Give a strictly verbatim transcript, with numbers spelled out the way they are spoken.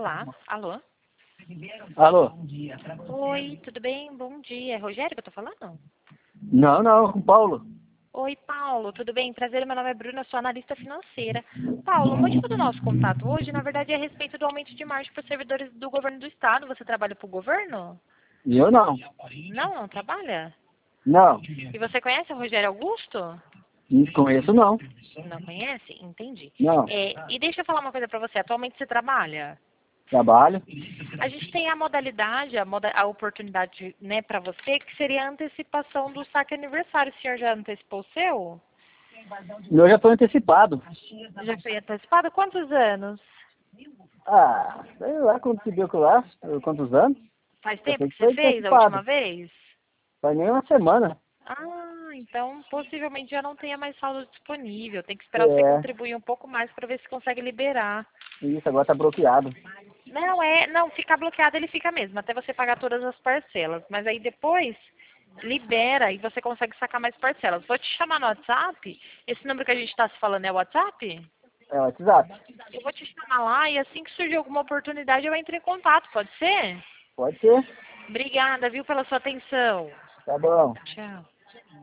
Olá, alô? Alô? Oi, tudo bem? Bom dia. É Rogério que eu tô falando? Não, não, com o Paulo. Oi, Paulo, tudo bem? Prazer, meu nome é Bruna, sou analista financeira. Paulo, o motivo do nosso contato hoje, na verdade, é a respeito do aumento de margem para os servidores do governo do estado. Você trabalha para o governo? E eu não. Não, não trabalha? Não. E você conhece o Rogério Augusto? Não conheço, não. Não conhece? Entendi. Não. É, e deixa eu falar uma coisa para você. Atualmente você trabalha? Trabalho. A gente tem a modalidade, a, moda, a oportunidade, né, para você, que seria a antecipação do saque aniversário. O senhor já antecipou o seu? Eu já estou antecipado. Já foi antecipado? Quantos anos? Ah, sei lá quando se deu com lá, quantos anos? Faz Eu tempo sei que que você foi fez a antecipado. última vez? Faz nem uma semana. Ah, então possivelmente já não tenha mais saldo disponível. Tem que esperar você É, contribuir um pouco mais para ver se consegue liberar. isso, agora tá bloqueado. Não, é, não, ficar bloqueado ele fica mesmo, até você pagar todas as parcelas. Mas aí depois libera e você consegue sacar mais parcelas. Vou te chamar no WhatsApp. Esse número que a gente está se falando é o WhatsApp? É o WhatsApp. Eu vou te chamar lá e assim que surgir alguma oportunidade eu entro em contato, pode ser? Pode ser. Obrigada, viu, pela sua atenção. Tá bom. Tchau.